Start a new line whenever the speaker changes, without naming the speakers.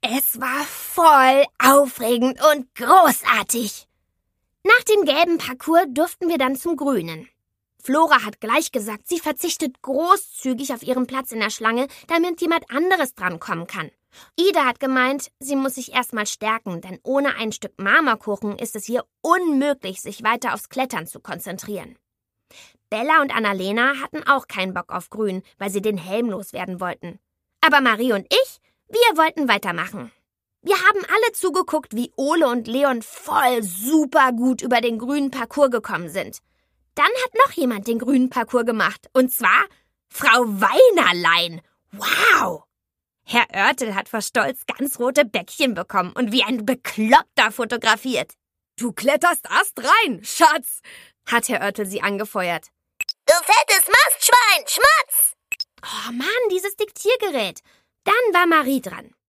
Es war voll aufregend und großartig. Nach dem gelben Parcours durften wir dann zum grünen. Flora hat gleich gesagt, sie verzichtet großzügig auf ihren Platz in der Schlange, damit jemand anderes drankommen kann. Ida hat gemeint, sie muss sich erstmal stärken, denn ohne ein Stück Marmorkuchen ist es hier unmöglich, sich weiter aufs Klettern zu konzentrieren. Bella und Annalena hatten auch keinen Bock auf Grün, weil sie den Helm loswerden wollten. Aber Marie und ich, wir wollten weitermachen. Wir haben alle zugeguckt, wie Ole und Leon voll super gut über den grünen Parcours gekommen sind. Dann hat noch jemand den grünen Parcours gemacht, und zwar Frau Weinerlein. Wow! Herr Oertel hat vor Stolz ganz rote Bäckchen bekommen und wie ein Bekloppter fotografiert.
Du kletterst erst rein, Schatz,
hat Herr Oertel sie angefeuert.
Du fettes Mastschwein, Schmatz!
Oh Mann, dieses Diktiergerät. Dann war Marie dran.